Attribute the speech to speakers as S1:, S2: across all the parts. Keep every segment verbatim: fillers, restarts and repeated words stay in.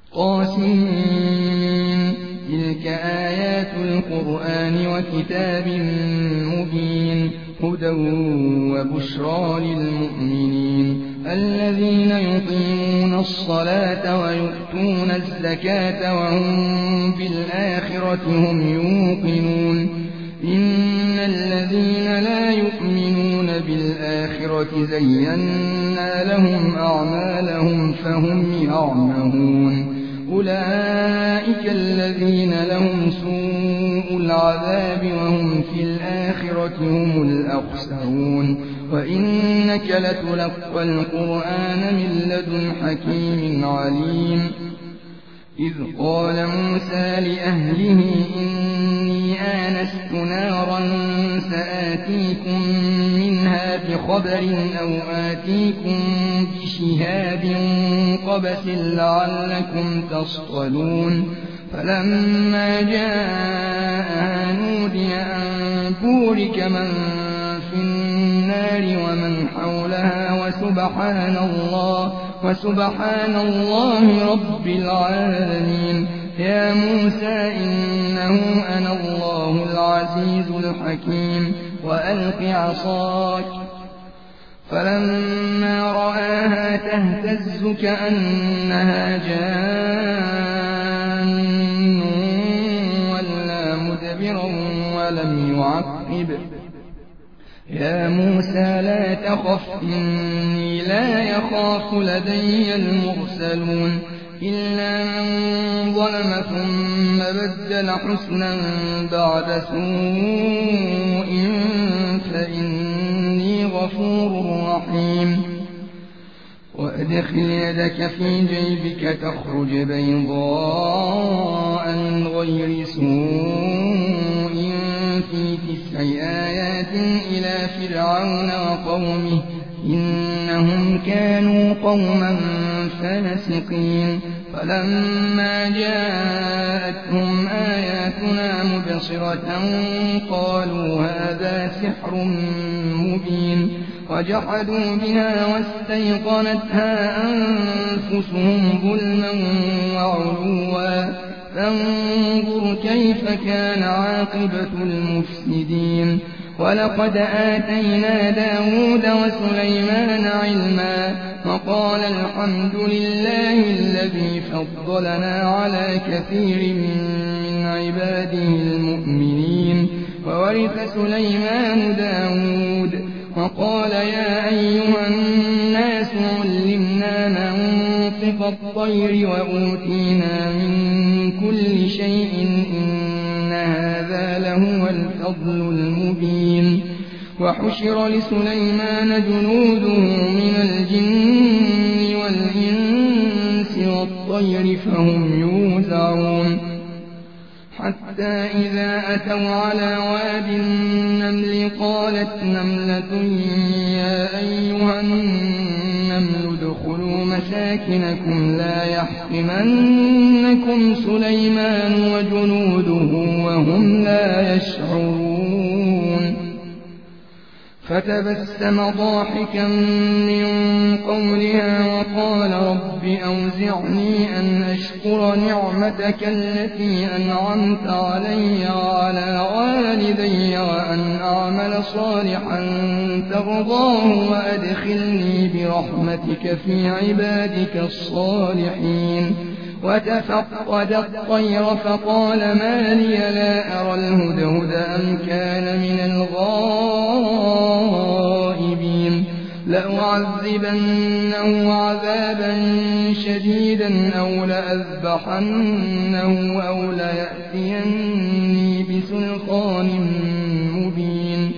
S1: طاسين تلك آيات القرآن وكتاب مبين هدى وبشرى للمؤمنين الذين يقيمون الصلاة ويؤتون الزكاة وهم بالآخرة هم يوقنون إن الذين لا يؤمنون بالآخرة زينا لهم أعمالهم فهم يعمهون أولئك الذين لهم سوء العذاب وهم في الآخرة هم الأخسرون وإنك لتلقى القرآن من لدن حكيم عليم إذ قال موسى لأهله إني آنست نارا سآتيكم منها بخبر أو آتيكم بشهاب قبس لعلكم تصطلون فلما جاءها نودي أن بورك من في النار ومن حولها وسبحان الله وسبحان الله رب العالمين يا موسى إنه أنا الله العزيز الحكيم وألق عصاك فلما رآها تهتز كأنها جان ولا مدبرا ولم يعقب يا موسى لا تخف إني لا يخاف لدي المرسلون إلا من ظلم ثم بدل حسنا بعد سوء فإني غفور رحيم وأدخل يدك في جيبك تخرج بيضاء من غير سوء في تسع آيات إلى فرعون وقومه إنهم كانوا قوما فاسقين فلما جاءتهم آياتنا مبصرة قالوا هذا سحر مبين وجحدوا بها واستيقنتها أنفسهم ظلما وعلوا فانظر كيف كان عاقبة المفسدين ولقد آتينا داود وسليمان علما وقال الحمد لله الذي فضلنا على كثير من عباده المؤمنين وورث سليمان داود وقال يا أيها الناس علمنا منطق الطير وأوتينا من كل شيء إن هذا لهو الفضل المبين وحشر لسليمان جنوده من الجن والإنس والطير فهم يوزعون حتى إذا أتوا على واد النمل قالت نملة يا أيها النمل ادخلوا مساكنكم لا يحطمنكم سليمان وجنوده وهم لا يشعرون فتبسم ضاحكا من قولها وقال رب أوزعني أن أشكر نعمتك التي أنعمت علي وعلى والدي وأن أعمل صالحا ترضاه وأدخلني برحمتك في عبادك الصالحين وتفقد الطير فقال ما لي لا أرى الهدهد أم كان من الغائبين لأعذبنه عذابا شديدا أو لأذبحنه أو ليأتيني بسلطان مبين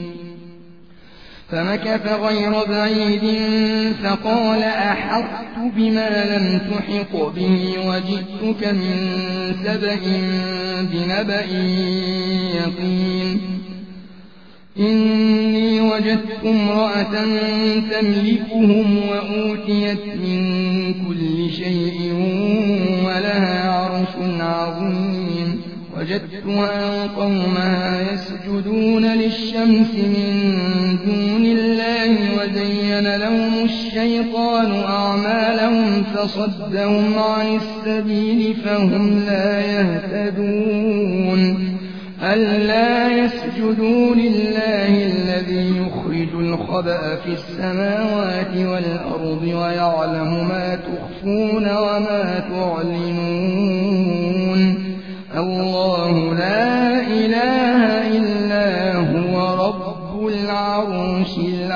S1: فمكث غير بعيد فقال أحطت بما لم تحط به وجئتك من سبأ بنبأ يقين إني وجدت امرأة تملكهم وأوتيت من كل شيء ولها عرش عظيم وجدتها قومها يسجدون للشمس من دون الله وزين لهم الشيطان أعمالهم فصدهم عن السبيل فهم لا يهتدون ألا يسجدوا لله الذي يخرج الخبأ في السماوات والأرض ويعلم ما تخفون وما تعلنون الله لا إله إلا هو رب العرش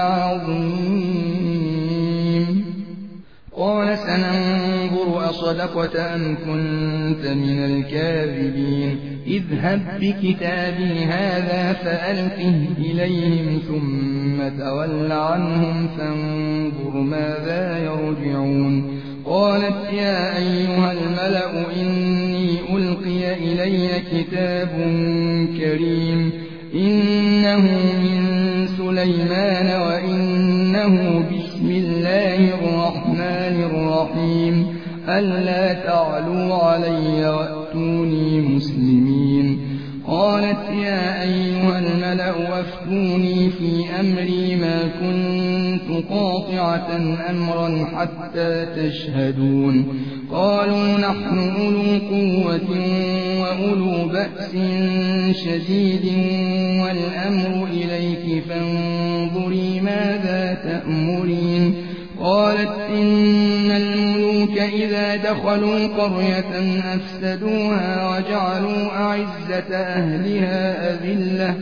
S1: العظيم قال سننظر أصدقت أم كنت من الكاذبين اذهب بكتابي هذا فألقه إليهم ثم تول عنهم فانظر ماذا يرجعون قالت يا أيها الملأ إني ألقي إلي كتاب كريم إنه من سليمان وإنه بسم الله الرحمن الرحيم ألا تعلوا علي وأتوني مسلمين قالت يا أيها الملأ أفتوني في أمري ما كنت قاطعة أمرا حتى تشهدون قالوا نحن أولو قوة وأولو بأس شديد والأمر إليك فانظري ماذا تأمرين قالت إن الملوك إذا دخلوا قرية أفسدوها وجعلوا أعزة أهلها أذلة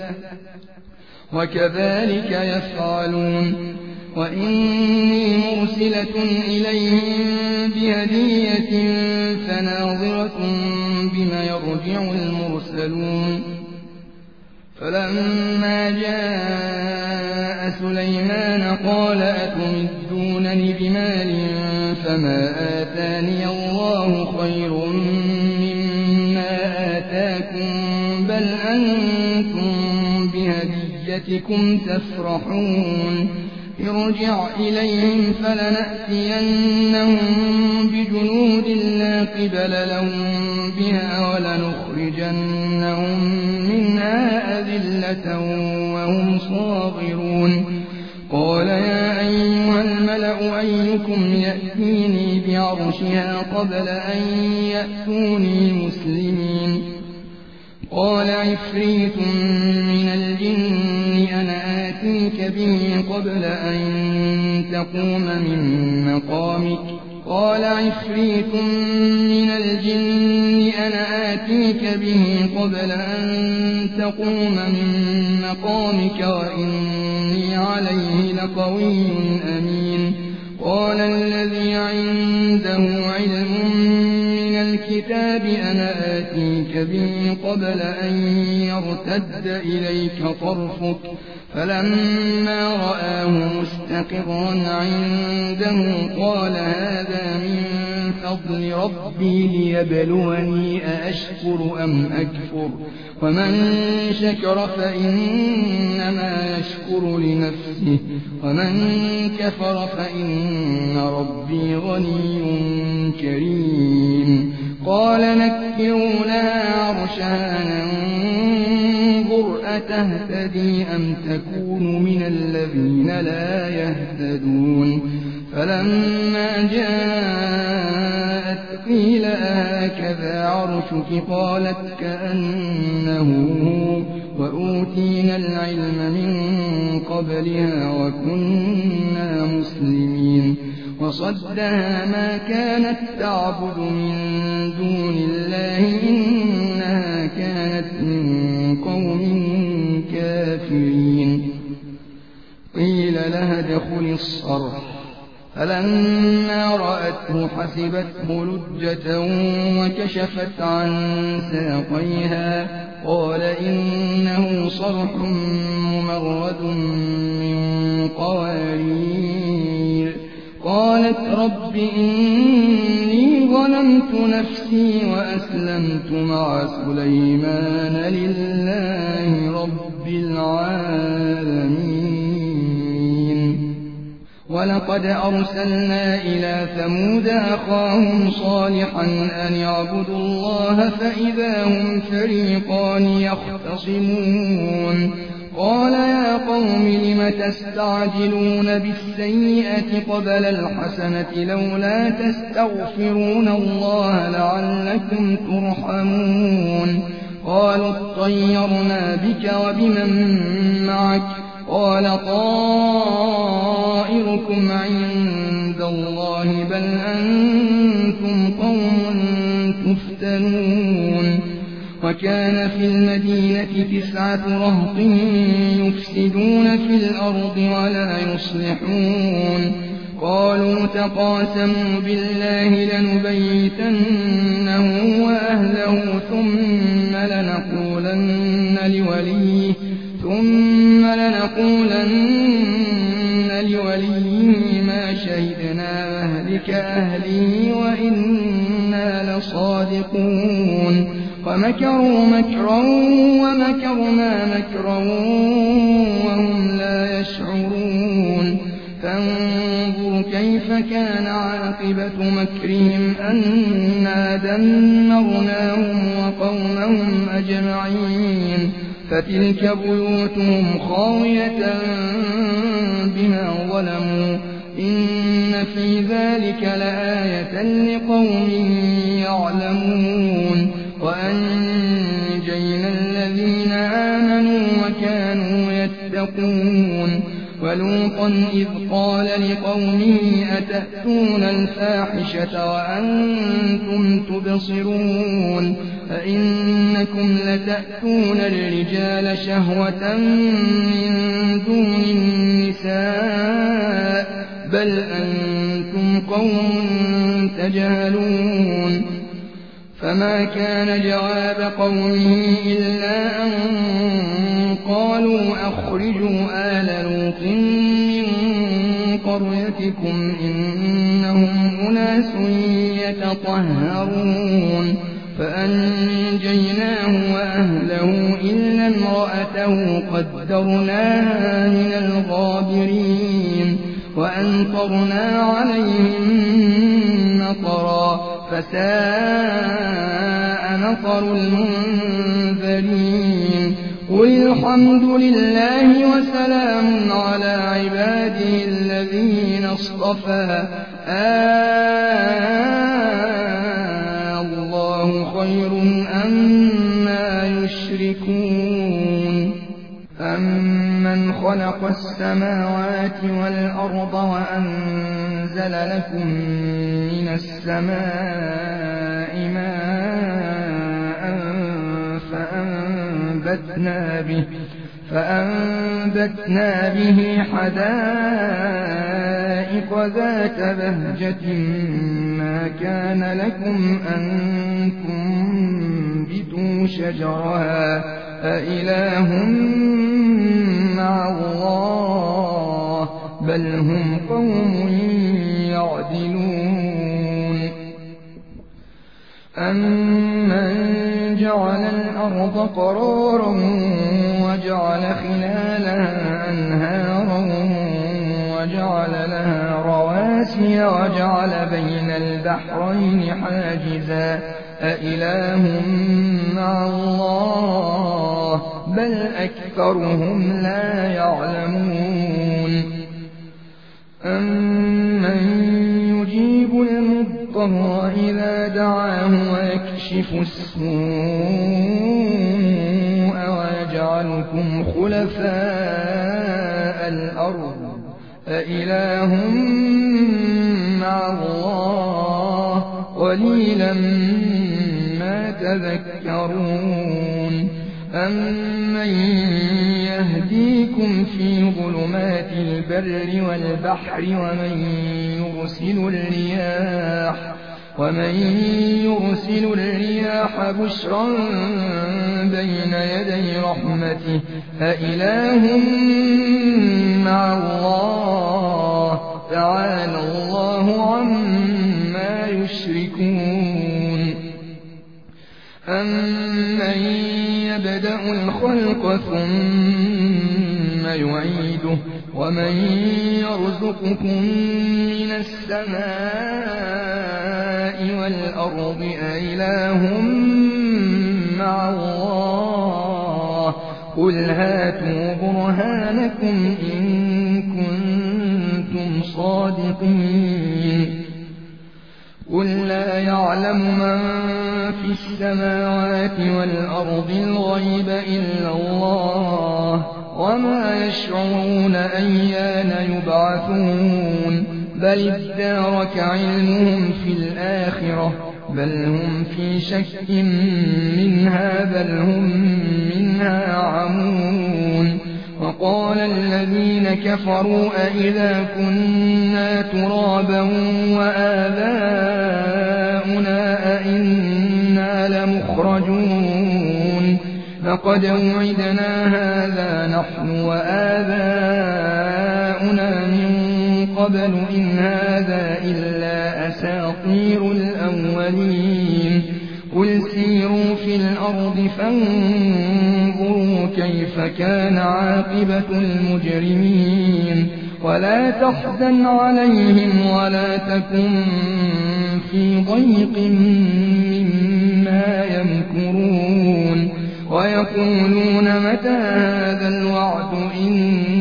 S1: وكذلك يفعلون وإني مرسلة إليهم بهدية فناظرة بما يرجع المرسلون فلما جاء سليمان قال أتمدونني بمال فما آتاني الله خير مما آتاكم بل أنتم بهديتكم تفرحون ارجع إليهم فلنأتينهم بجنود لا قبل لهم بها ولنخرجنهم منها أذلة وهم صاغرون قال يا أيها الملأ أيكم يأتيني بعرشها قبل أن يأتوني مسلمين قال عفريت من الجن أنا آتيك به قبل أن تقوم من مقامك قال عفريت من الجن أنا آتيك به قبل أن تقوم من مقامك وإني عليه لقوي أمين قال الذي عنده علم من الكتاب أنا آتيك به قبل أن يرتد إليك طرفك فلما رآه مستقرا عنده قال هذا من فضل ربي ليبلوني أأشكر أم أكفر ومن شكر فإنما يشكر لنفسه ومن كفر فإن ربي غني كريم قال نكروا لها عرشها ننظر أتهتدي أم تكون من الذين لا يهتدون فلما جاءت قيل هكذا عرشك قالت كأنه وأوتينا العلم من قبلها وكنا مسلمين وصدها ما كانت تعبد من دون الله إنها كانت من قوم كافرين قيل لها ادخل الصرح فلما رأته حسبته لجة وكشفت عن ساقيها قال إنه صرح ممرد من قوارير قالت رب إني ظلمت نفسي وأسلمت مع سليمان لله رب العالمين ولقد أرسلنا إلى ثمود أخاهم صالحا أن اعبدوا الله فإذا هم فريقان يختصمون قال يا قوم لم تستعجلون بالسيئة قبل الحسنة لولا تستغفرون الله لعلكم ترحمون قالوا اطيرنا بك وبمن معك قال طائركم عند الله بل أنتم قوم تفتنون وكان في المدينة تسعة رهط يفسدون في الأرض ولا يصلحون قالوا تقاسموا بالله لنبيتنه وأهله ثم لنقولن لوليه ثم لنقولن لوليه ما شهدنا مهلك أهله وإنا لصادقون ومكروا مكرا ومكرنا مكرا وهم لا يشعرون فانظر كيف كان عاقبة مكرهم أنا دمرناهم وقومهم أجمعين فتلك بيوتهم خاوية بما ظلموا إن في ذلك لآية لقوم يعلمون وأنجينا الذين آمنوا وكانوا يتقون ولوطا إذ قال لقومه أتأتون الفاحشة وأنتم تبصرون أئنكم لتأتون الرجال شهوة من دون النساء بل أنتم قوم تجهلون فما كان جواب قومه إلا أن قالوا أخرجوا آل لوط من قريتكم إنهم أناس يتطهرون فأنجيناه وأهله إلا امرأته قدرناها من الغابرين وأمطرنا عليهم مطرا فساء مطر المنذرين قل الحمد لله وسلام على عباده الذين اصطفى آه الله خير أما يشركون أمن خلق السماوات والأرض وأنزل لكم من السماء ماء فأنبتنا به فأنبتنا به حدائق ذات بهجة ما كان لكم أن تنبتوا شجرها أإله مع الله بل هم قوم يعدلون أمن جعل الأرض قرارا وجعل خلالها أنهارا وجعل لها رواسي وجعل بين البحرين حاجزا أإله مع الله بل أكثرهم لا يعلمون أمن يجيب المضطر إذا دعاه ويكشف السوء ويجعلكم خلفاء الأرض أإله مع الله قليلا ما تذكرون أمن يهديكم في ظلمات البر والبحر ومن يرسل الرياح ومن يرسل الرياح بشرا بين يدي رحمته أإله مع الله تعالى الله عما يشركون أمن يبدأ الخلق ثم يعيده ومن يرزقكم من السماء والأرض أإله مع الله قل هاتوا برهانكم إن كنتم صادقين قل لا يعلم من في السماوات والأرض الغيب إلا الله وما يشعرون أيان يبعثون بل ادارك علمهم في الآخرة بل هم في شك منها بل هم منها عمون وقال الذين كفروا أئذا كنا ترابا وآباؤنا أئنا لمخرجون لقد وعدنا هذا نحن وآباؤنا من قبل إن هذا إلا أساطير الأولين قل سيروا في الأرض فانظروا كيف كان عاقبة المجرمين ولا تحزن عليهم ولا تكن في ضيق مما يمكرون ويقولون متى هذا الوعد إن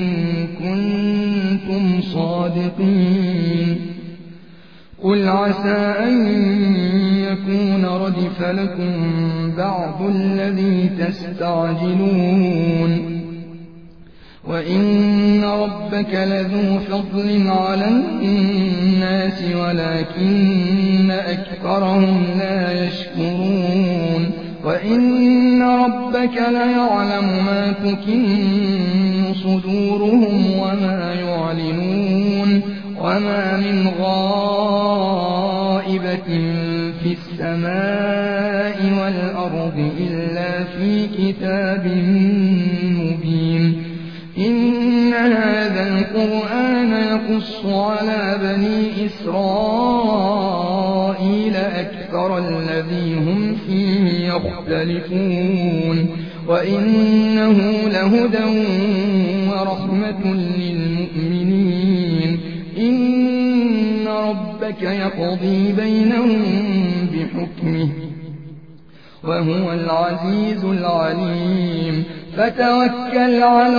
S1: كنتم صادقين قل عسى أن يكون ردف لكم بعض الذي تستعجلون وإن ربك لذو فضل على الناس ولكن أكثرهم لا يشكرون وإن ربك ليعلم ما تكن صدورهم وما يعلنون وما من غائبة في السماء والأرض إلا في كتاب مبين إن هذا القرآن يقص على بني إسرائيل أكثر الذي هم فيه يختلفون وإنه لهدى ورحمة للمؤمنين إن ربك يقضي بينهم بحكمه وهو العزيز العليم فتوكل على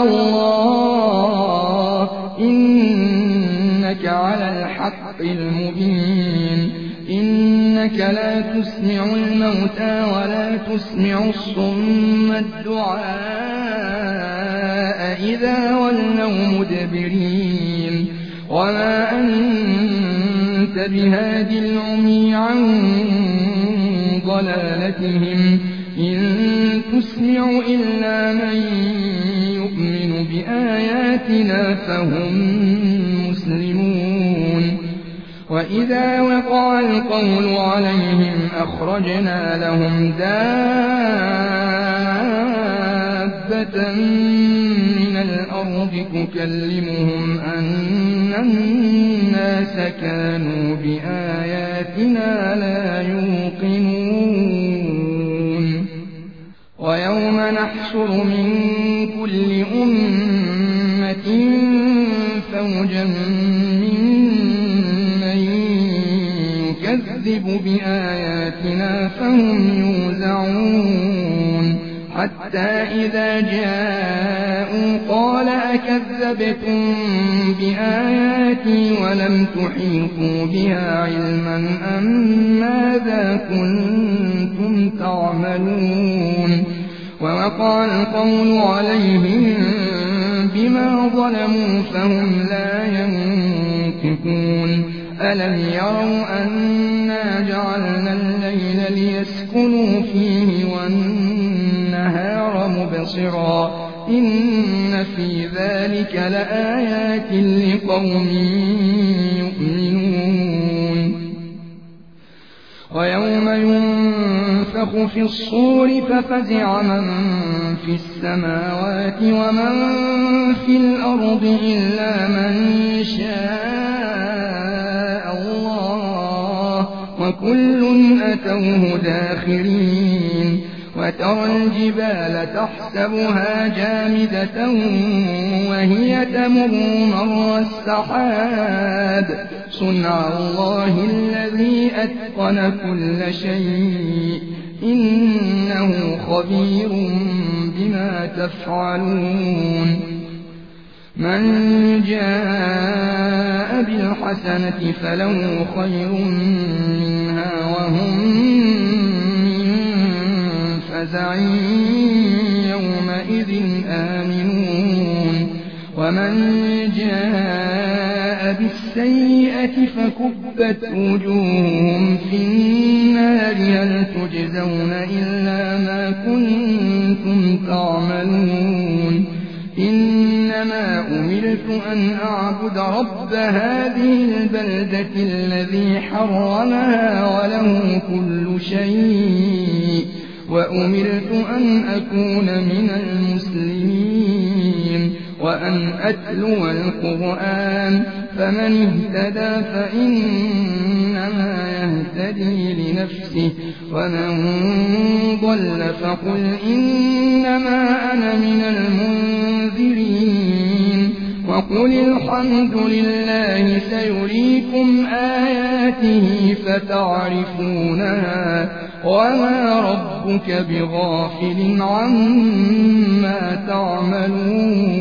S1: الله إنك على الحق المبين إنك لا تسمع الموتى ولا تسمع الصم الدعاء إذا ولوا مدبرين وما أنت بهاد العمي عن ضلالتهم إن تسمع إلا من يؤمن بآياتنا فهم مسلمون وإذا وقع القول عليهم أخرجنا لهم دابة من الأرض تكلمهم أن الناس كانوا بآياتنا لا يوقنون ويوم نحشر من كل أمة فوجا ممن يكذب بآياتنا فهم يوزعون حتى إذا جاءوا قال أكذبتم بآياتي ولم تحيطوا بها علما أم ماذا كنتم تعملون ووقع القول عليهم بما ظلموا فهم لا ينطقون ألم يروا أنا جعلنا الليل ليسكنوا فيه والنهار مبصرا إن في ذلك لآيات لقوم يؤمنون ويوم ينفخ في الصور ففزع من في السماوات ومن في الأرض إلا من شاء الله وكل أتوه داخرين وترى الجبال تحسبها جامدة وهي تمر مر السحاب صنع الله الذي أتقن كل شيء إنه خبير بما تفعلون من جاء بالحسنة فله خير منها وهم من فزع يومئذ آمنون ومن جاء بالسيئة فكبت وجوههم في النار هل تجزون إلا ما كنتم تعملون إنما أمرت أن أعبد رب هذه البلدة الذي حرمها وله كل شيء وأمرت أن أكون من المسلمين وأن أتلو القرآن فمن اهتدى فإنما يهتدي لنفسه ومن ضل فقل إنما أنا من المنذرين وقل الحمد لله سيريكم آياته فتعرفونها وما ربك بغافل عما تعملون